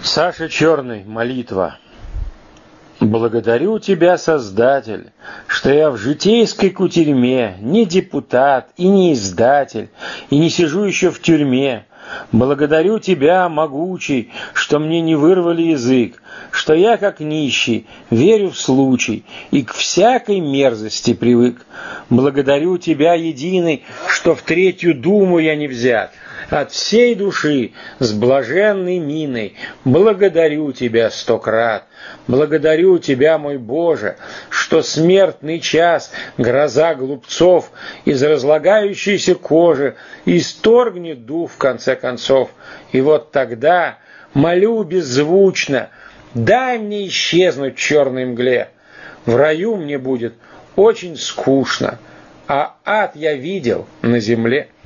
Саша Черный, молитва. Благодарю тебя, Создатель, что я в житейской кутерьме не депутат и не издатель, и не сижу еще в тюрьме. Благодарю тебя, могучий, что мне не вырвали язык, что я, как нищий, верю в случай и к всякой мерзости привык. Благодарю тебя, единый, что в третью думу я не взят. От всей души, с блаженной миной, благодарю тебя 100 крат. Благодарю тебя, мой Боже, что смертный час, гроза глупцов, из разлагающейся кожи исторгнет дух в конце концов. И вот тогда молю беззвучно, дай мне исчезнуть в черной мгле. В раю мне будет очень скучно, а ад я видел на земле.